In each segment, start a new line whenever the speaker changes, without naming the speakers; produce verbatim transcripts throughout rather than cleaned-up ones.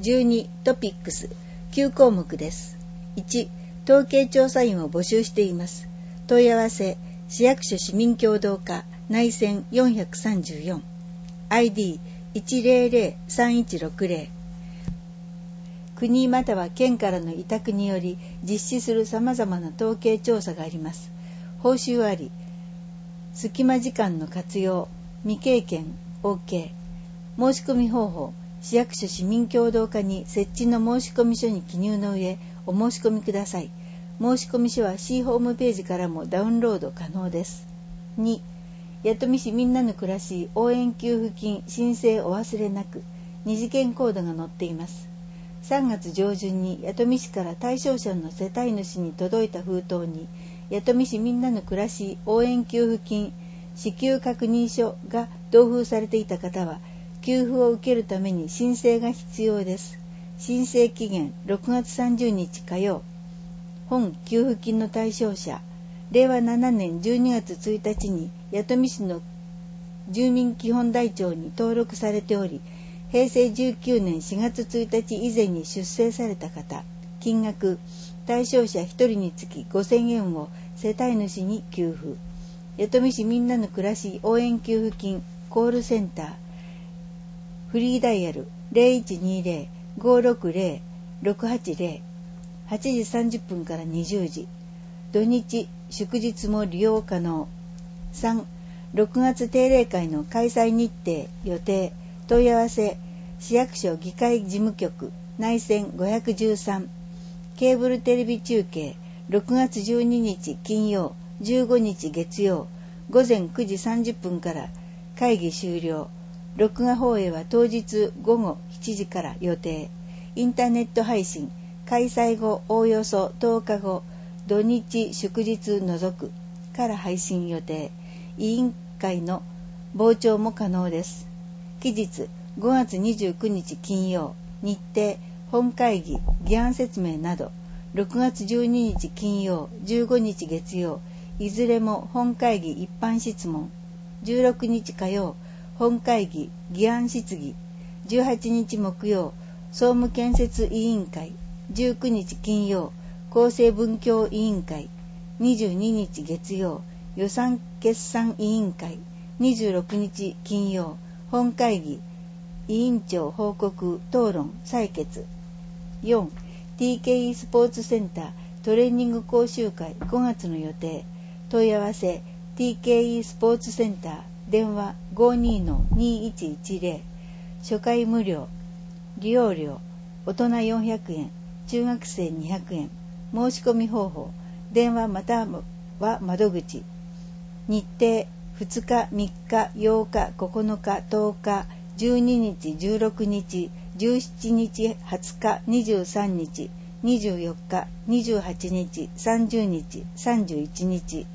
じゅうにトピックスきゅう項目です。いち統計調査員を募集しています。問い合わせ市役所市民協働課内線よんさんよん アイディーいちゼロゼロさんいちろくゼロ。国または県からの委託により実施するさまざまな統計調査があります。報酬あり、隙間時間の活用、未経験 OK。 申し込み方法、市役所市民協働課に設置の申込書に記入の上お申し込みください。申込書は C ホームページからもダウンロード可能です。に弥富市みんなの暮らし応援給付金申請お忘れなく。二次元コードが載っています。さんがつ上旬に弥富市から対象者の世帯主に届いた封筒に弥富市みんなの暮らし応援給付金支給確認書が同封されていた方は給付を受けるために申請が必要です。申請期限ろくがつさんじゅうにち火曜。本給付金の対象者、れいわななねんじゅうにがつついたちに弥富市の住民基本台帳に登録されており、へいせいじゅうきゅうねんしがつついたち以前に出生された方、金額、対象者ひとりにつきごせんえんを世帯主に給付。弥富市みんなの暮らし応援給付金コールセンター、フリーダイヤル ゼロいちにゼロ ごーろくゼロ ろくはちゼロ、はちじさんじゅっぷんからにじゅうじ、土日祝日も利用可能。さんろくがつ定例会の開催日程予定。問い合わせ市役所議会事務局内線ごひゃくじゅうさん。ケーブルテレビ中継ろくがつじゅうににち金曜じゅうごにち月曜ごぜんくじさんじゅっぷんから会議終了。録画放映は当日ごごしちじから予定。インターネット配信開催後おおよそとおかご土日祝日除くから配信予定。委員会の傍聴も可能です。期日ごがつにじゅうくにち金曜。日程本会議議案説明などろくがつじゅうににち金曜じゅうごにち月曜いずれも本会議一般質問。じゅうろくにち火曜本会議議案質疑。じゅうはちにち木曜総務建設委員会。じゅうくにち金曜厚生文教委員会。にじゅうににち月曜予算決算委員会。にじゅうろくにち金曜本会議委員長報告討論採決。よん ティーケーイー スポーツセンタートレーニング講習会ごがつの予定。問い合わせ ティーケーイー スポーツセンター電話 ごーにーのにーいちいちゼロ。初回無料。利用料大人よんひゃくえん中学生にひゃくえん。申し込み方法電話または窓口。日程ふつかみっかようかここのかとおかじゅうににちじゅうろくにちじゅうしちにちはつかにじゅうさんにちにじゅうよっかにじゅうはちにちさんじゅうにちさんじゅういちにち。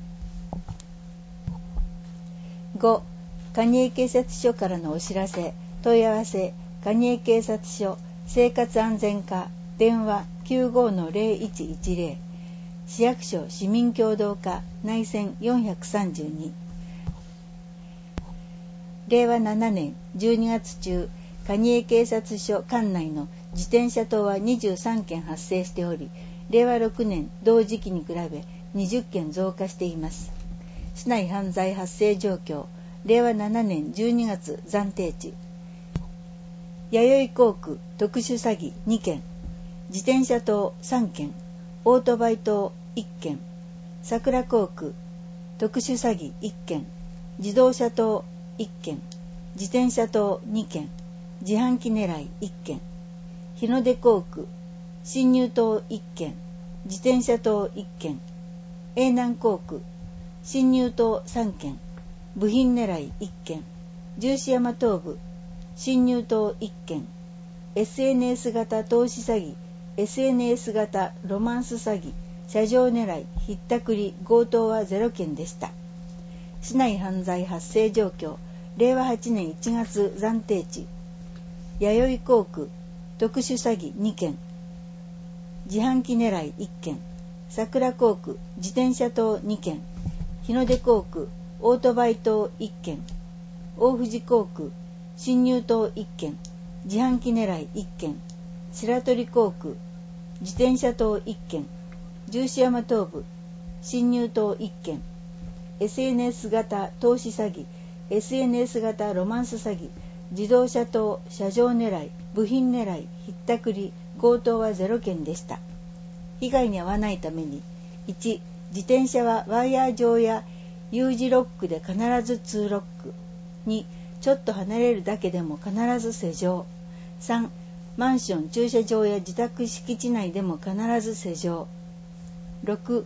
ご蟹江警察署からのお知らせ。問い合わせ蟹江警察署生活安全課電話 きゅうごのゼロいちいちゼロ。市役所市民協働課内線よんさんに。れいわななねんじゅうにがつ中、蟹江警察署管内の自転車盗はにじゅうさんけん発生しており、れいわろくねん同時期に比べにじゅっけん増加しています。市内犯罪発生状況、れいわななねんじゅうにがつ暫定値。弥生航空特殊詐欺にけん、自転車盗さんけん、オートバイ盗いっけん、桜航空特殊詐欺いっけん、自動車盗いっけん、自転車盗にけん、自販機狙いいっけん、日の出航空侵入盗いっけん、自転車盗いっけん、永南航空侵入盗さんけん、部品狙いいっけん、十四山東部侵入盗いっけん、エスエヌエス 型投資詐欺、エスエヌエス 型ロマンス詐欺、車上狙い、ひったくり、強盗はゼロけんでした。市内犯罪発生状況、れいわはちねんいちがつ暫定値。弥生航空特殊詐欺にけん、自販機狙いいっけん、桜航空自転車盗にけん、日の出航空オートバイ盗いっけん、大藤航空侵入盗いっけん、自販機狙いいっけん、 白鳥航空、自転車等いっけん、十四山東部、侵入等いっけん、エスエヌエス 型投資詐欺、エスエヌエス 型ロマンス詐欺、自動車等車上狙い、部品狙い、ひったくり、強盗はゼロけんでした。被害に遭わないために、いち、自転車はワイヤー状や U 字ロックで必ずツーロック。に、ちょっと離れるだけでも必ず施錠。さん、マンション、駐車場や自宅敷地内でも必ず施錠。ろく、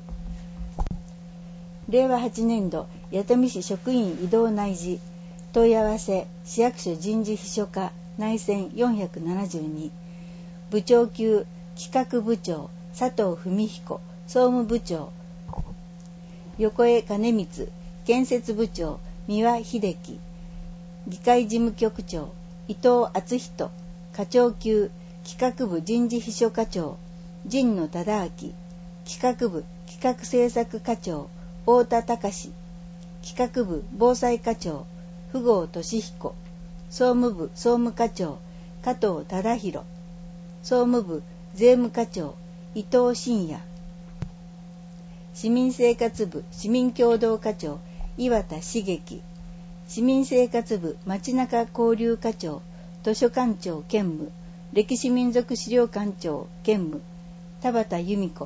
れいわはちねんど弥富市職員異動内示、問い合わせ市役所人事秘書課内線よんひゃくななじゅうに、部長級企画部長佐藤文彦、総務部長横江金光、建設部長三輪秀樹、議会事務局長伊藤敦人、課長級企画部人事秘書課長陣野忠明、企画部企画政策課長太田隆、企画部防災課長富郷俊彦、総務部総務課長加藤忠弘、総務部税務課長伊藤真也、市民生活部市民協同課長岩田茂樹、市民生活部街中交流課長図書館長兼務歴史民族資料館長兼務田畑由美子、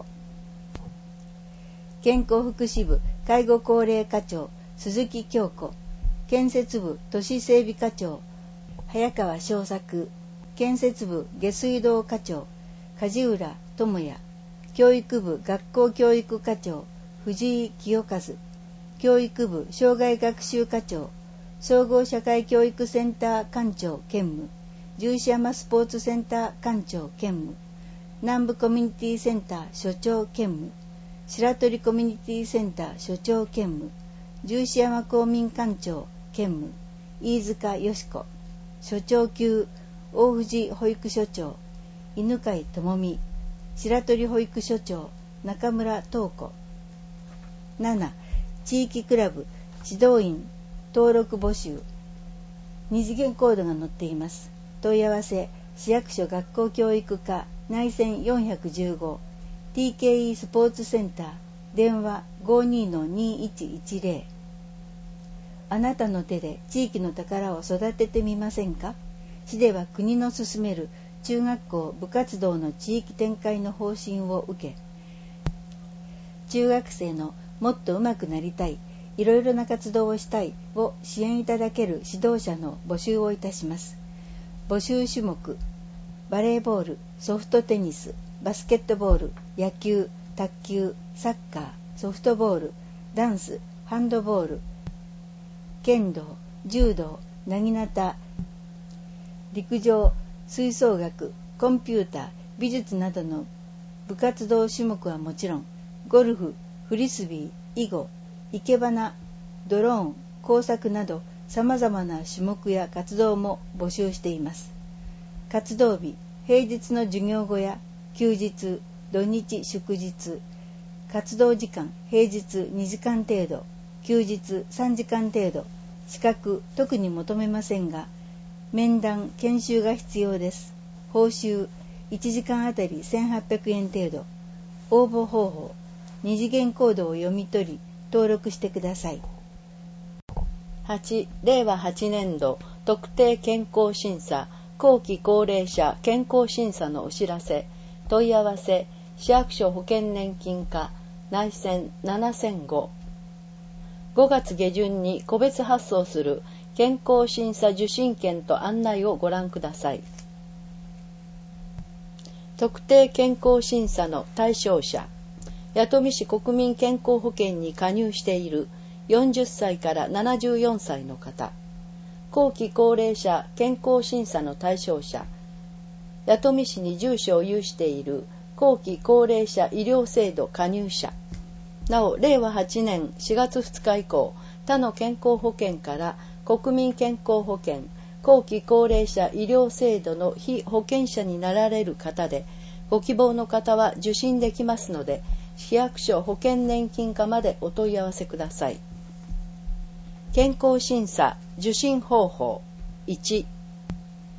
健康福祉部介護高齢課長鈴木京子、建設部都市整備課長早川昌作、建設部下水道課長梶浦智也、教育部学校教育課長藤井清和、教育部障害学習課長総合社会教育センター館長兼務十四山スポーツセンター館長兼務南部コミュニティセンター所長兼務白鳥コミュニティセンター所長兼務十四山公民館長兼務飯塚よし子、所長級大藤保育所長犬飼智美、白鳥保育所長中村東子。なな、地域クラブ指導員登録募集、二次元コードが載っています。問い合わせ市役所学校教育課内線よんひゃくじゅうご、 ティーケーイー スポーツセンター電話 ごーにーのにーいちいちぜろ。 あなたの手で地域の宝を育ててみませんか。市では国の進める中学校部活動の地域展開の方針を受け、中学生のもっと上手くなりたい、いろいろな活動をしたいを支援いただける指導者の募集をいたします。募集種目、バレーボール、ソフトテニス、バスケットボール、野球、卓球、サッカー、ソフトボール、ダンス、ハンドボール、剣道、柔道、なぎなた、陸上、吹奏楽、コンピューター、美術などの部活動種目はもちろん、ゴルフ、フリスビー、囲碁、生け花、ドローン、工作など様々な種目や活動も募集しています。活動日、平日の授業後や休日、土日祝日、活動時間、平日にじかん程度、休日さんじかん程度、資格特に求めませんが、面談、研修が必要です。報酬いちじかんあたりせんはっぴゃくえん程度。応募方法、二次元コードを読み取り登録してください。
はち、れいわはちねんど特定健康審査後期高齢者健康審査のお知らせ。問い合わせ市役所保険年金課内線ななせんご。ごがつ下旬に個別発送する健康審査受診券と案内をご覧ください。特定健康審査の対象者、弥富市国民健康保険に加入しているよんじゅっさいからななじゅうよんさいの方、後期高齢者健康審査の対象者、弥富市に住所を有している後期高齢者医療制度加入者、なおれいわはちねんしがつふつか以降、他の健康保険から国民健康保険後期高齢者医療制度の被保険者になられる方で、ご希望の方は受診できますので、市役所保険年金課までお問い合わせください。健康審査受診方法。いち、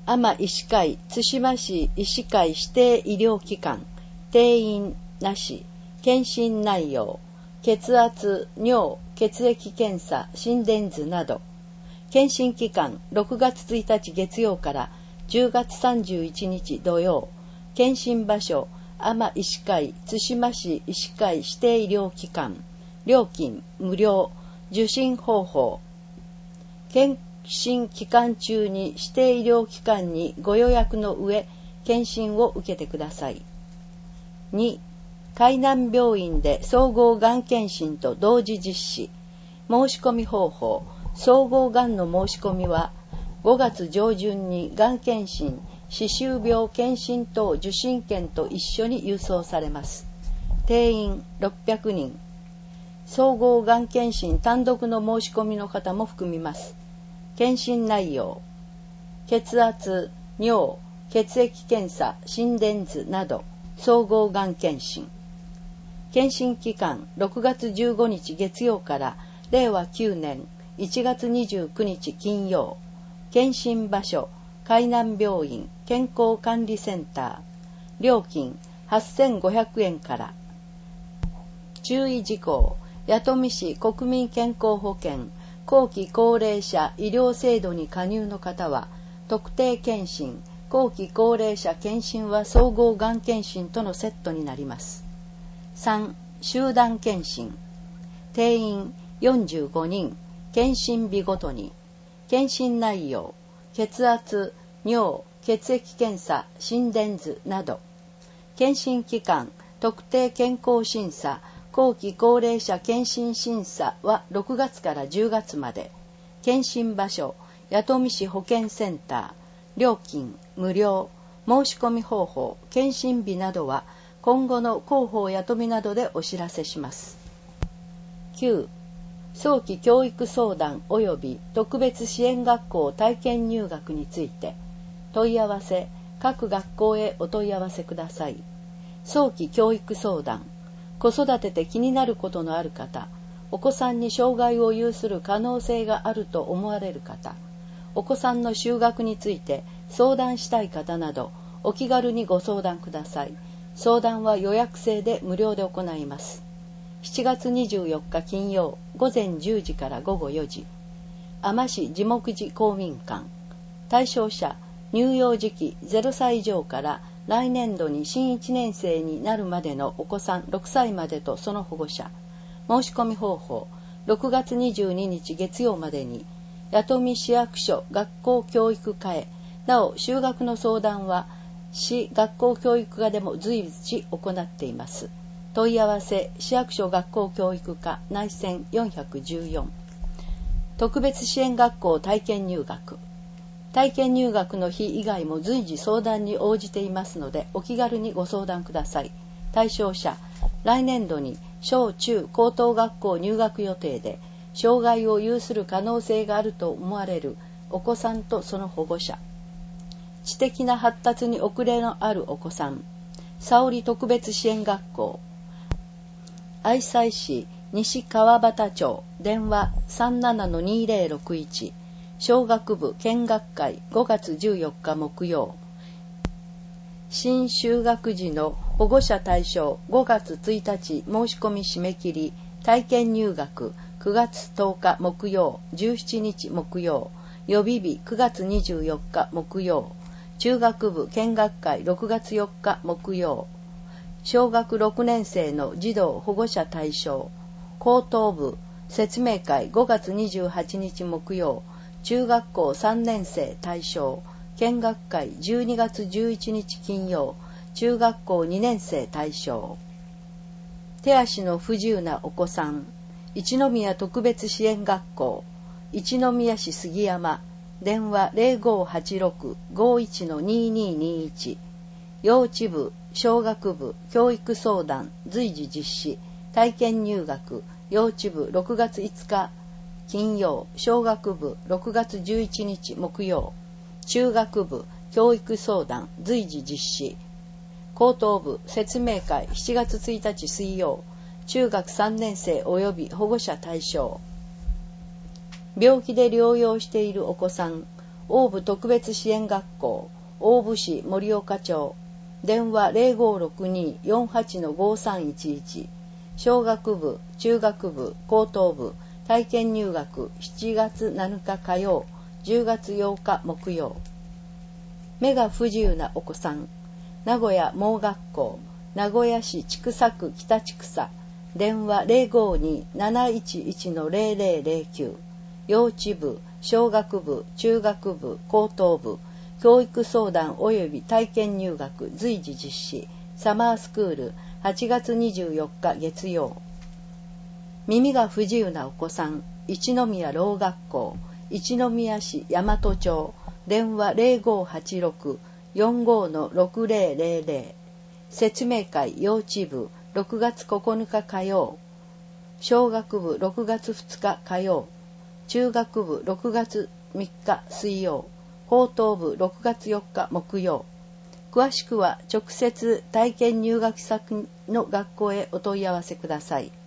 阿麻医師会対馬市医師会指定医療機関定員なし検診内容血圧、尿、血液検査、心電図など検診期間ろくがつついたち月曜からじゅうがつさんじゅういちにち土曜検診場所阿麻医師会対馬市医師会指定医療機関料金無料受診方法検診期間中に指定医療機関にご予約の上検診を受けてください。に海南病院で総合がん検診と同時実施申し込み方法総合がんの申し込みはごがつ上旬にがん検診歯周病検診等受診券と一緒に郵送されます。定員ろっぴゃくにん総合がん検診単独の申し込みの方も含みます。検診内容血圧、尿、血液検査、心電図など総合がん検診検診期間ろくがつじゅうごにち月曜かられいわきゅうねんいちがつにじゅうくにち金曜検診場所海南病院健康管理センター料金はっせんごひゃくえんから注意事項弥富市国民健康保険後期高齢者医療制度に加入の方は特定健診後期高齢者健診は総合がん検診とのセットになります。さん集団健診定員よんじゅうごにん検診日ごとに検診内容血圧、尿、血液検査、心電図など検診期間特定健康審査後期高齢者検診審査はろくがつからじゅうがつまで検診場所弥富市保健センター料金無料申し込み方法検診日などは今後の広報弥富などでお知らせします。きゅう早期教育相談及び特別支援学校体験入学について問い合わせ各学校へお問い合わせください。早期教育相談子育てで気になることのある方お子さんに障害を有する可能性があると思われる方お子さんの就学について相談したい方などお気軽にご相談ください。相談は予約制で無料で行います。しちがつにじゅうよっか金曜ごぜんじゅうじからごごよじ阿麻市地木寺公民館対象者乳幼児期ゼロさい以上から来年度に新いちねん生になるまでのお子さんろくさいまでとその保護者申し込み方法ろくがつにじゅうににち月曜までに弥富市役所学校教育課へなお就学の相談は市学校教育課でも随時行っています。問い合わせ市役所学校教育課内線よんひゃくじゅうよん特別支援学校体験入学体験入学の日以外も随時相談に応じていますのでお気軽にご相談ください。対象者来年度に小中高等学校入学予定で障害を有する可能性があると思われるお子さんとその保護者知的な発達に遅れのあるお子さん沙織特別支援学校愛西市西川端町電話 さんななのにぜろろくいち小学部見学会ごがつじゅうよっか木曜新就学時の保護者対象ごがつついたち申し込み締め切り体験入学くがつとおか木曜じゅうしちにち木曜予備日くがつにじゅうよっか木曜中学部見学会ろくがつよっか木曜小学ろくねん生の児童保護者対象高等部説明会ごがつにじゅうはちにち木曜中学校さんねん生対象見学会じゅうにがつじゅういちにち金曜中学校にねん生対象手足の不自由なお子さん一宮特別支援学校一宮市杉山電話 ゼロごはちろく ごいちのにににいち 幼稚部小学部教育相談随時実施体験入学幼稚部ろくがついつか金曜小学部ろくがつじゅういちにち木曜中学部教育相談随時実施高等部説明会しちがつついたち水曜中学さんねん生及び保護者対象病気で療養しているお子さん大部特別支援学校大部市盛岡町、電話 ゼロごろくにーよんはちのごさんいちいち、小学部、中学部、高等部、体験入学しちがつなのか火曜、じゅうがつようか木曜。目が不自由なお子さん、名古屋盲学校、名古屋市千種区北千種、電話 ゼロごにーなないちいちのゼロゼロゼロきゅう、幼稚部、小学部、中学部、高等部、教育相談及び体験入学随時実施、サマースクールはちがつにじゅうよっか月曜。耳が不自由なお子さん、一宮ろう学校、一宮市大和町、電話 ゼロごはちろくーよんごのろくゼロゼロゼロ、説明会幼稚部ろくがつここのか火曜、小学部ろくがつふつか火曜、中学部ろくがつみっか水曜、高等部ろくがつよっか木曜。詳しくは直接体験入学先の学校へお問い合わせください。